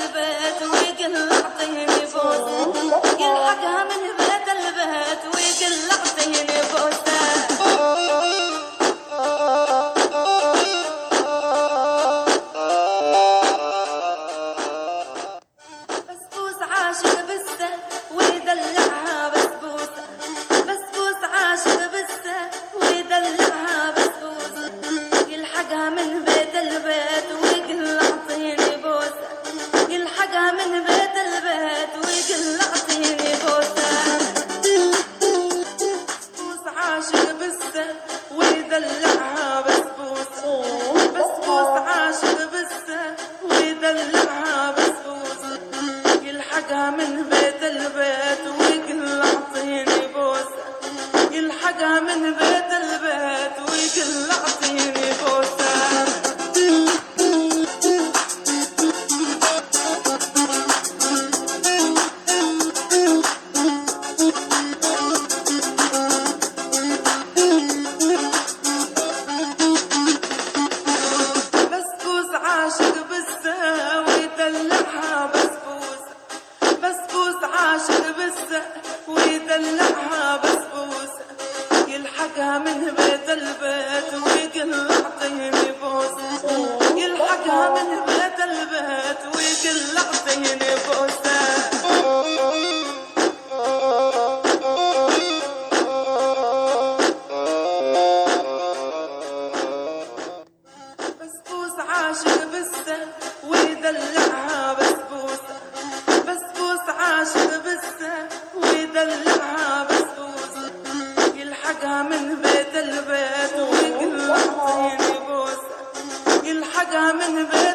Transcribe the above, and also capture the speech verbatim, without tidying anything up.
البيت ويقول اعطيني بوسه، يلحقها من بيت البيت ويقول اعطيني بوسه. بسبوس عاشق بسه ويدلعها بسبوسه، بسبوس عاشق بسه ويدلعها بسبوسه، يلحقها من بيت البيت ويقول اعطيني بوسه، يلحقها من بيت البيت ويقول اعطيني بوسه. بسبوس عاشق بسه ويدلعها بسبوسه، بسبوس عاشق بسه ويدلعها بسبوسه، يلحقها من بيت البيت ويقول اعطيني بوسه، يلحقها من بيت البيت ويقول اعطيني بوسه. بسبوس عاشق بسه ويدلعها بسبوسه، بسبوس عاشق بسه ويدلعها بسبوسه، يلحقها من بيت البيت ويقول اعطيني بوسه، يلحقها من بيت البيت ويقول اعطيني بوسه. بسبوس عاشق بسه ويدلعها بسبوسه، بسبوس عاشق بسه ويدلعها بسبوسه، يلحقها من بيت البيت ويقول اعطيني بوسه، يلحقها من بيت